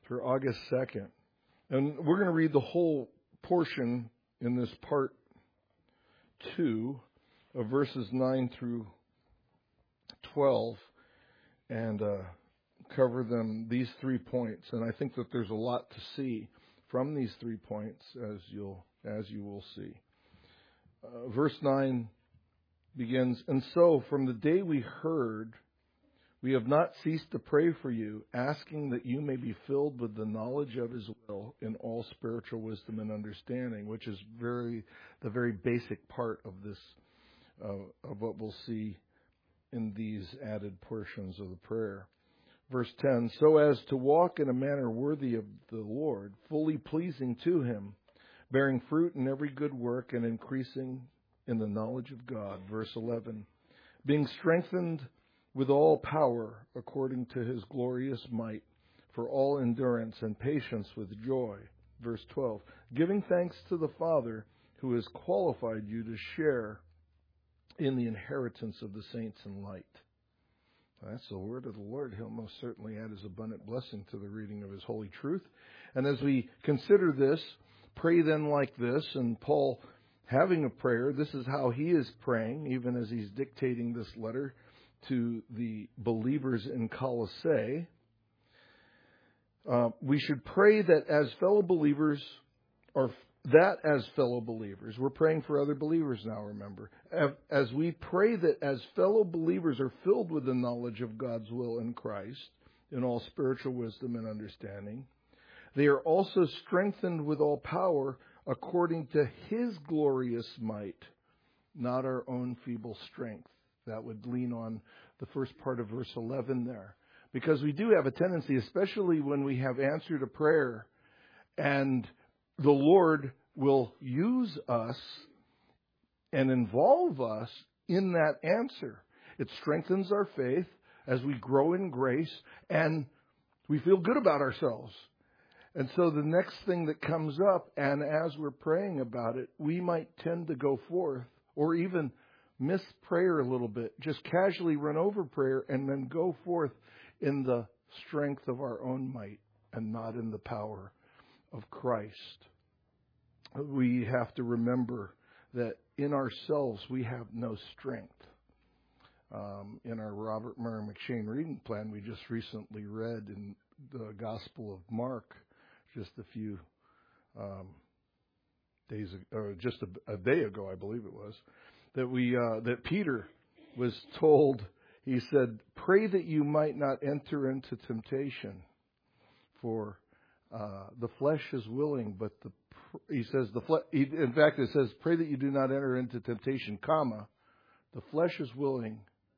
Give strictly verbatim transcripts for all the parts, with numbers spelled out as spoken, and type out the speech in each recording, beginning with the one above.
for August second. And we're going to read the whole portion in this part two of verses nine through twelve and uh, cover them, these three points. And I think that there's a lot to see from these three points, as you'll as you will see. Uh, verse nine begins, "And so from the day we heard, we have not ceased to pray for you, asking that you may be filled with the knowledge of His will in all spiritual wisdom and understanding," which is very the very basic part of this, uh, of what we'll see in these added portions of the prayer. Verse ten, "So as to walk in a manner worthy of the Lord, fully pleasing to Him, bearing fruit in every good work and increasing in the knowledge of God." Verse eleven, "Being strengthened with all power according to His glorious might, for all endurance and patience with joy." Verse twelve, "Giving thanks to the Father who has qualified you to share in the inheritance of the saints in light." That's the word of the Lord. He'll most certainly add His abundant blessing to the reading of His holy truth. And as we consider this, pray then like this. And Paul, having a prayer, this is how he is praying, even as he's dictating this letter to the believers in Colossae. Uh, we should pray that as fellow believers are that as fellow believers, we're praying for other believers now, remember. As we pray that as fellow believers are filled with the knowledge of God's will in Christ, in all spiritual wisdom and understanding, they are also strengthened with all power according to His glorious might, not our own feeble strength. That would lean on the first part of verse eleven there. Because we do have a tendency, especially when we have answered a prayer and the Lord will use us and involve us in that answer. It strengthens our faith as we grow in grace and we feel good about ourselves. And so the next thing that comes up, and as we're praying about it, we might tend to go forth or even miss prayer a little bit, just casually run over prayer and then go forth in the strength of our own might and not in the power of Christ. We have to remember that in ourselves we have no strength. Um, in our Robert Murray McShane reading plan we just recently read in the Gospel of Mark just a few um, days ago, or just a, a day ago, I believe it was, that we uh, that Peter was told, he said, "Pray that you might not enter into temptation, for uh, the flesh is willing, but the he says the flesh. In fact, it says, pray that you do not enter into temptation, comma, the flesh is willing,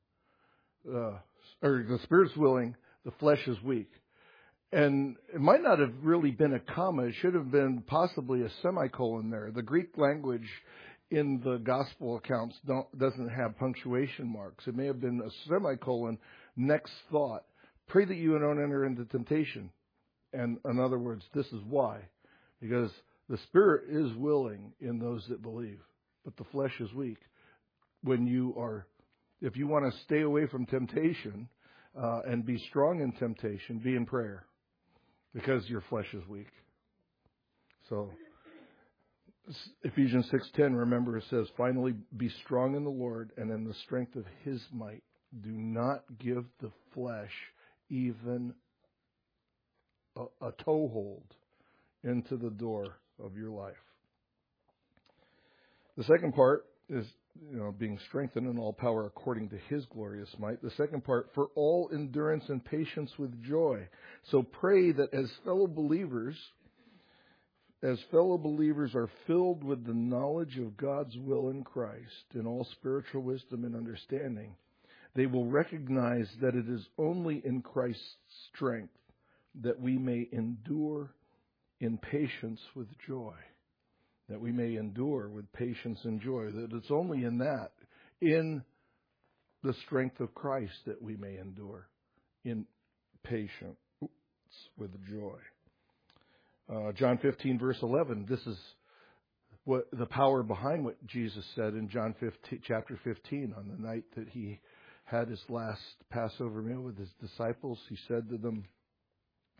uh, or the spirit's willing, the flesh is weak." And it might not have really been a comma. It should have been possibly a semicolon there. The Greek language in the gospel accounts don't, doesn't have punctuation marks. It may have been a semicolon, next thought. Pray that you don't enter into temptation. And in other words, this is why. Because the spirit is willing in those that believe, but the flesh is weak. When you are, if you want to stay away from temptation uh, and be strong in temptation, be in prayer. Because your flesh is weak. So, Ephesians six ten, remember, it says, "Finally, be strong in the Lord and in the strength of His might. Do not give the flesh even a, a toehold into the door of your life." The second part is, you know, being strengthened in all power according to His glorious might. The second part, for all endurance and patience with joy. So pray that as fellow believers, as fellow believers are filled with the knowledge of God's will in Christ, in all spiritual wisdom and understanding, they will recognize that it is only in Christ's strength that we may endure in patience with joy. That we may endure with patience and joy. That it's only in that, in the strength of Christ, that we may endure in patience with joy. Uh, John fifteen, verse eleven. This is what the power behind what Jesus said in John fifteen, chapter fifteen, on the night that He had His last Passover meal with His disciples. He said to them,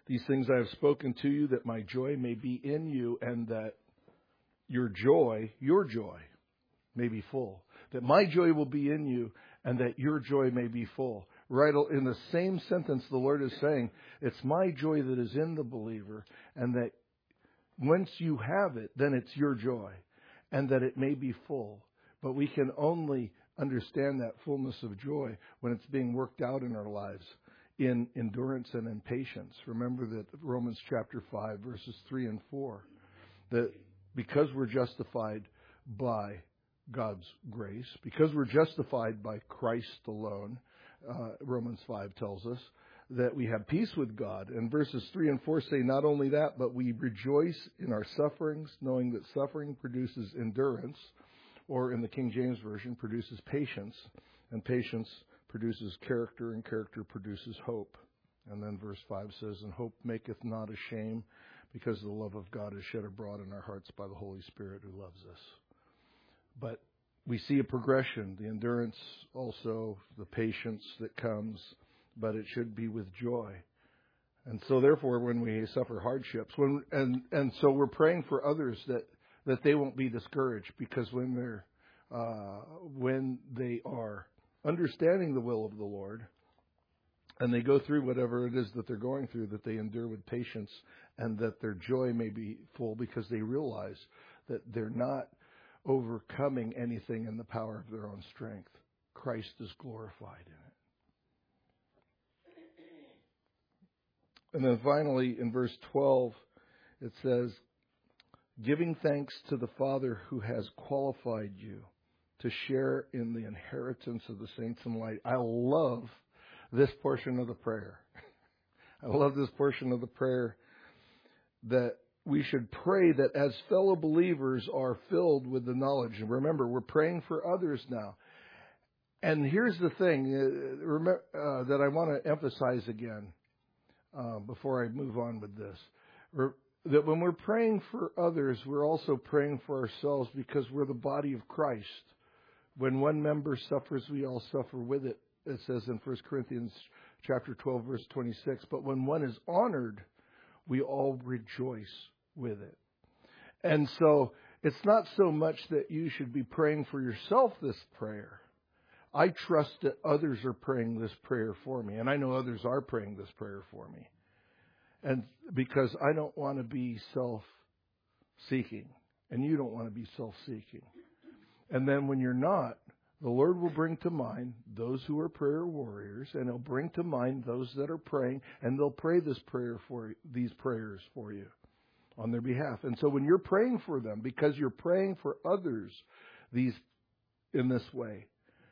These things I have spoken to you, that my joy may be in you, and that your joy, your joy, may be full. That my joy will be in you, and that your joy may be full. Right in the same sentence, the Lord is saying, it's my joy that is in the believer, and that once you have it, then it's your joy, and that it may be full. But we can only understand that fullness of joy when it's being worked out in our lives in endurance and in patience. Remember that Romans chapter five, verses three and four, that because we're justified by God's grace, because we're justified by Christ alone, uh, Romans five tells us that we have peace with God. And verses three and four say not only that, but we rejoice in our sufferings, knowing that suffering produces endurance, or in the King James Version, produces patience, and patience produces character, and character produces hope. And then verse five says, and hope maketh not ashamed, because the love of God is shed abroad in our hearts by the Holy Spirit who loves us. But we see a progression, the endurance also, the patience that comes, but it should be with joy. And so therefore, when we suffer hardships, when and, and so we're praying for others that, that they won't be discouraged, because when they're uh, when they are understanding the will of the Lord, and they go through whatever it is that they're going through, that they endure with patience, and that their joy may be full, because they realize that they're not overcoming anything in the power of their own strength. Christ is glorified in it. And then finally, in verse twelve, it says, giving thanks to the Father who has qualified you to share in the inheritance of the saints in light. I love this portion of the prayer. I love this portion of the prayer, that we should pray that as fellow believers are filled with the knowledge. And remember, we're praying for others now. And here's the thing uh, remember, uh, that I want to emphasize again uh, before I move on with this. Re- that when we're praying for others, we're also praying for ourselves, because we're the body of Christ. When one member suffers, we all suffer with it. It says in First Corinthians chapter twelve, verse twenty-six. But when one is honored, we all rejoice with it. And so it's not so much that you should be praying for yourself this prayer. I trust that others are praying this prayer for me. And I know others are praying this prayer for me. And because I don't want to be self-seeking. And you don't want to be self-seeking. And then when you're not, the Lord will bring to mind those who are prayer warriors, and He'll bring to mind those that are praying, and they'll pray this prayer for these prayers for you on their behalf. And so when you're praying for them, because you're praying for others these in this way,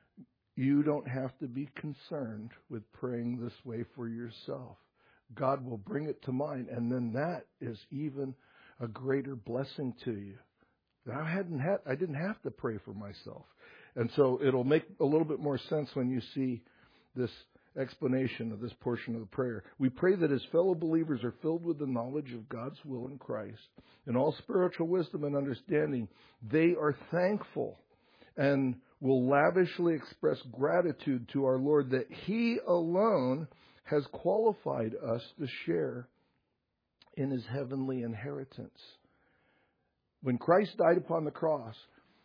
you don't have to be concerned with praying this way for yourself. God will bring it to mind, and then that is even a greater blessing to you. I hadn't had, I didn't have to pray for myself. And so it'll make a little bit more sense when you see this explanation of this portion of the prayer. We pray that as fellow believers are filled with the knowledge of God's will in Christ, in all spiritual wisdom and understanding, they are thankful and will lavishly express gratitude to our Lord that He alone has qualified us to share in His heavenly inheritance. When Christ died upon the cross,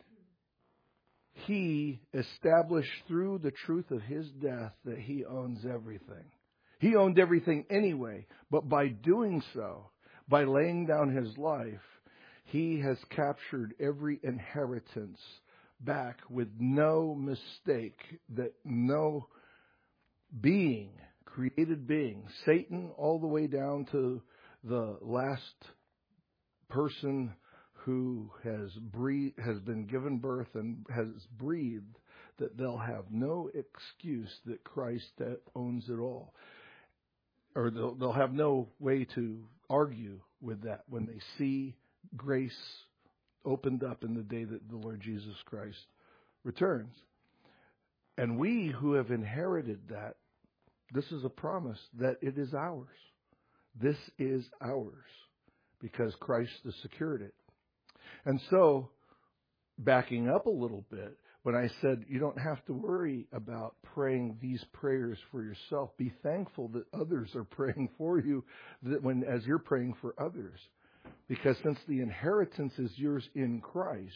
He established through the truth of His death that He owns everything. He owned everything anyway, but by doing so, by laying down His life, He has captured every inheritance back with no mistake, that no being, created being, Satan all the way down to the last person who has breathed, has been given birth and has breathed, that they'll have no excuse that Christ owns it all. Or they'll, they'll have no way to argue with that when they see grace opened up in the day that the Lord Jesus Christ returns. And we who have inherited that, this is a promise that it is ours. This is ours because Christ has secured it. And so, backing up a little bit, when I said you don't have to worry about praying these prayers for yourself. Be thankful that others are praying for you that when as you're praying for others. Because since the inheritance is yours in Christ,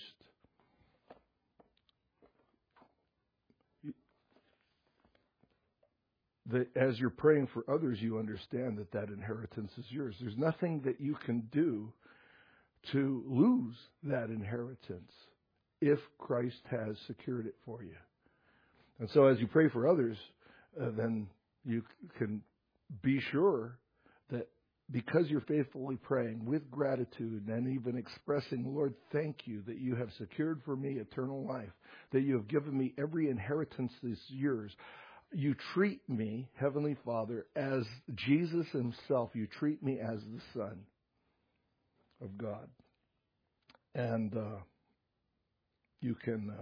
that as you're praying for others, you understand that that inheritance is yours. There's nothing that you can do to lose that inheritance if Christ has secured it for you. And so as you pray for others, uh, then you can be sure that because you're faithfully praying with gratitude and even expressing, Lord, thank you that you have secured for me eternal life, that you have given me every inheritance this yours. You treat me, Heavenly Father, as Jesus himself. You treat me as the Son of God. And uh, you can,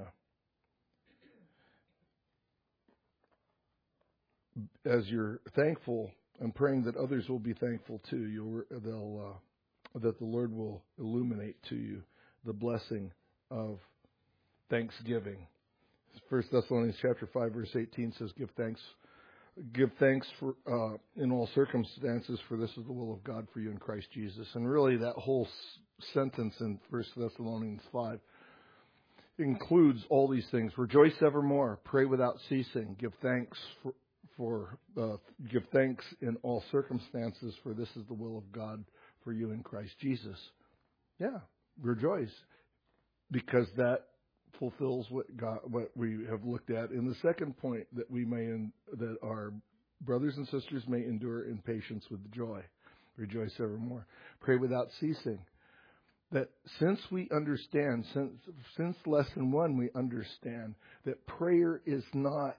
uh, as you're thankful and praying that others will be thankful too, you'll, they'll, uh, that the Lord will illuminate to you the blessing of thanksgiving. First Thessalonians chapter five verse eighteen says, "Give thanks, give thanks for uh, in all circumstances, for this is the will of God for you in Christ Jesus." And really, that whole s- sentence in First Thessalonians five includes all these things. Rejoice evermore, pray without ceasing, give thanks for, for uh, give thanks in all circumstances, for this is the will of God for you in Christ Jesus. Yeah, rejoice, because that fulfills what God, what we have looked at in the second point, that we may in, that our brothers and sisters may endure in patience with joy. Rejoice evermore. Pray without ceasing. That since we understand, since since lesson one, we understand that prayer is not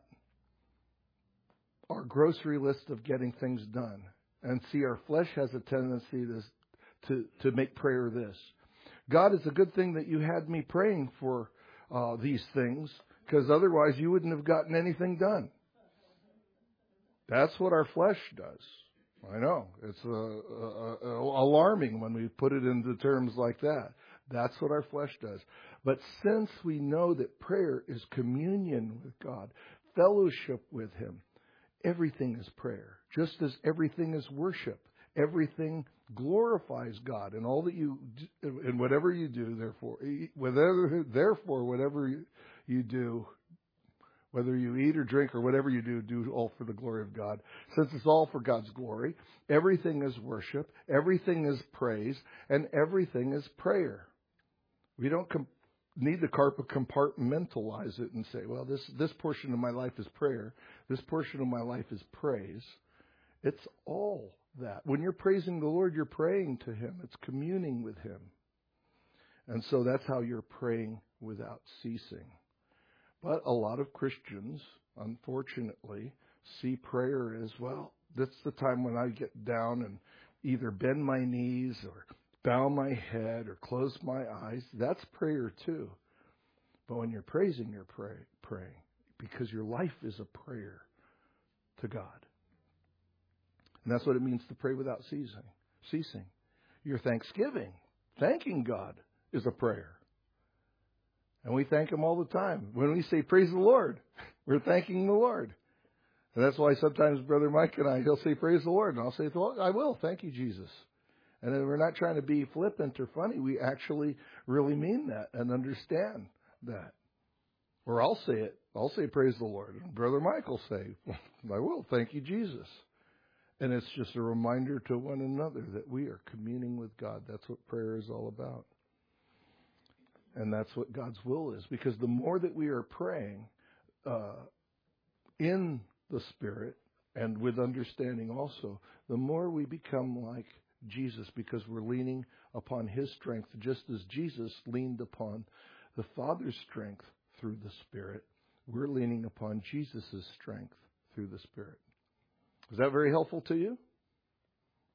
our grocery list of getting things done. And see, our flesh has a tendency to to, to make prayer this. God, it's a good thing that you had me praying for Uh, these things, because otherwise you wouldn't have gotten anything done. That's what our flesh does. I know. It's uh, uh, uh, alarming when we put it into terms like that. That's what our flesh does. But since we know that prayer is communion with God, fellowship with Him, everything is prayer. Just as everything is worship. Everything glorifies God, and all that you do, and whatever you do, therefore, whatever, therefore, whatever you, you do, whether you eat or drink or whatever you do, do all for the glory of God. Since it's all for God's glory, everything is worship, everything is praise, and everything is prayer. We don't com- need to compartmentalize it and say, well, this this portion of my life is prayer, this portion of my life is praise. It's all that. When you're praising the Lord, you're praying to Him. It's communing with Him. And so that's how you're praying without ceasing. But a lot of Christians, unfortunately, see prayer as, well, that's the time when I get down and either bend my knees or bow my head or close my eyes. That's prayer too. But when you're praising, you're pray, praying because your life is a prayer to God. And that's what it means to pray without ceasing. Ceasing. Your thanksgiving, thanking God, is a prayer. And we thank Him all the time. When we say praise the Lord, we're thanking the Lord. And that's why sometimes Brother Mike and I, he'll say praise the Lord. And I'll say, well, I will. Thank you, Jesus. And then we're not trying to be flippant or funny. We actually really mean that and understand that. Or I'll say it. I'll say praise the Lord. And Brother Mike will say, I will. Thank you, Jesus. And it's just a reminder to one another that we are communing with God. That's what prayer is all about. And that's what God's will is. Because the more that we are praying uh, in the Spirit and with understanding also, the more we become like Jesus, because we're leaning upon His strength, just as Jesus leaned upon the Father's strength through the Spirit. We're leaning upon Jesus' strength through the Spirit. Is that very helpful to you?